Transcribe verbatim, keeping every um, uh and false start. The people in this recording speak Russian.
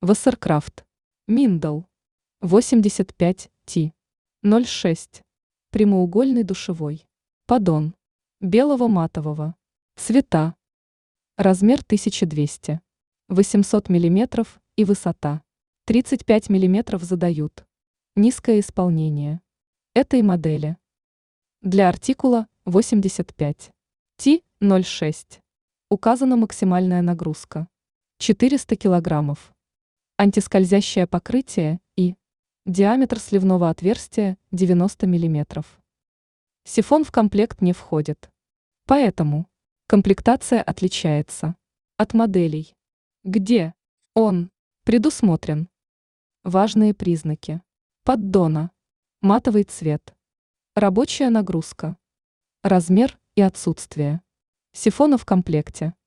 Вассеркрафт. Миндал. восемьдесят пять ти. ноль шесть. Прямоугольный душевой. Поддон. Белого матового. Цвета. Размер тысяча двести. восемьсот миллиметров и высота. тридцать пять миллиметров задают. Низкое исполнение. Этой модели. Для артикула восемьдесят пять ти ноль шесть. Указана максимальная нагрузка. четыреста килограммов. Антискользящее покрытие и диаметр сливного отверстия девяносто миллиметров. Сифон в комплект не входит. Поэтому комплектация отличается от моделей, где он предусмотрен. Важные признаки. Поддона. Матовый цвет. Рабочая нагрузка. Размер и отсутствие сифона в комплекте.